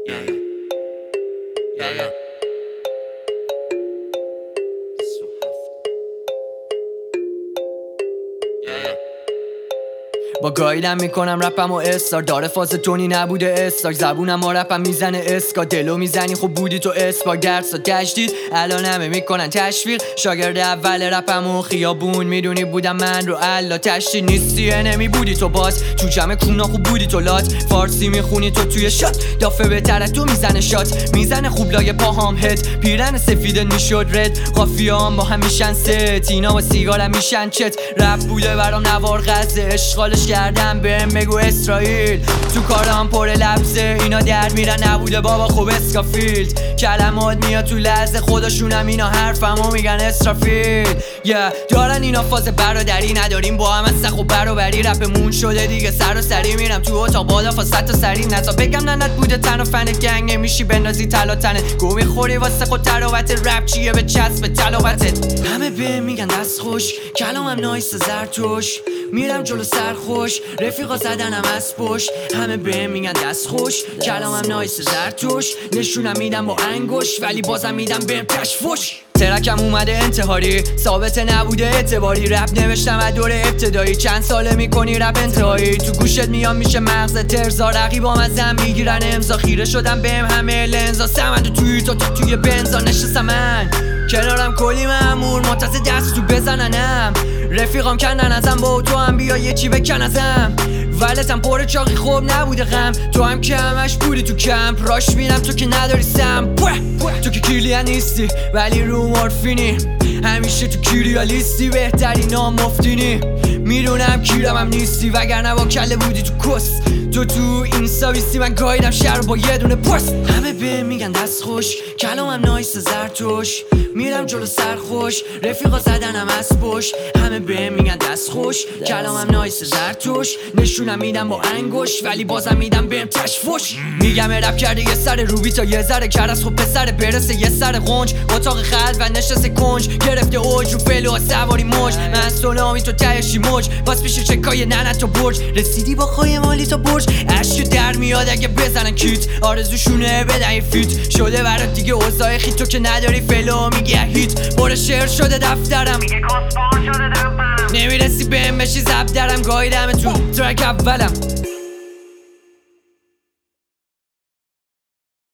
با گایدم میکنم رپم و استار داره فاز تونی نبوده استار زبونم ما رپم میزنه اسکا دلو میزنی خب بودی تو اسپا گرسا گشتید الان همه میکنن تشویق شاگرد اول رپم و خیابون میدونی بودم من رو الا تشتی نیستی نمی بودی تو باز تو جمع کونا خوب بودی تو لات فارسی میخونی تو توی شات دافه بهتر از تو میزنه شات میزنه خوب لای پاهام هد پیرن سفید میشد رد قافیام با هم میشن ست اینا با سیگارم میشن چت رپ بوده برام نوار غزه اشغالش کردم بهم بگو اسرائیل تو کارم پر لبزه اینا در میرن نبوده بابا خوب اسکافیلد کلمات میاد تو لحظه خودشونم اینا حرفمو میگن اسرافیل دارن اینا فاز برادری نداریم با هم از خوب برابری رپمون شده دیگه سر و سری میرم تو اتاق بالا فاست و سری نزا بگم ننت بوده تن و فنت گنگ نمیشی بندازی تلا تنت گو میخوری واسه خود تراوت رپ چیه به چسب تلاوتت همه به میگن دست خوش کلامم نایس زرتوش میرم جلو سرخوش رفیقا زدنم از پشت همه به میگن دست خوش کلامم نایس زرتوش نشونم میدم با انگوش ولی بازم میدم بهم تشفوش ترکم اومده انتحاری ثابت نبوده اعتباری رپ نوشتم از دور ابتدایی چند ساله میکنی رپ انتهایی تو گوشت میام میشه مغز ترزا رقیبام از زن میگیرن امضا خیره شدم بهم همه لنزا سمند توی تو توی بنزا نشستم من کنارم کلی مامور منتظر دست تو بزننم رفیقام کندن ازم با تو هم بیا یه چی بکن ازم ولتم پر چاقی خوب نبوده غم تو هم که همش بودی تو کمپ راش میرم تو که نداری سم تو که کیرلیا نیستی ولی رو مورفینی همیشه تو کیریالیستی بهتری نام مفتینی میدونم کیرم هم نیستی وگرنه با کله بودی تو کس تو اینستا بیستی من گایدم شهر با یه دونه پست همه به میگن دست خوش کلامم نایس زرتوش میرم جلو سرخوش رفیقا زدنم از پشت همه به میگن دست خوش کلامم نایس زرتوش نشونم میدم با انگوش ولی بازم میدم بهم تشفوش میگم رپ کرده یه سر روبی تا یه ذره کرس خب پسر برسه یه سر غنج اتاق خلوت و نشسته کنج گرفته اوج رو فلو سواری موج من سلامی تو تهشی موج باز پیش چکای ننت تو برج رسیدی با خواهی مالی تا برج اشک در میاد اگه بزنن کیت آرزوشونه بدن یه فیت شده برات دیگه اوضاع خیت تو که نداری فلو میگه هیت باره شعر شده دفترم میگه کسبان شده درپم نمیرسی بهم بشی زب درم گایدم تو ترک اولم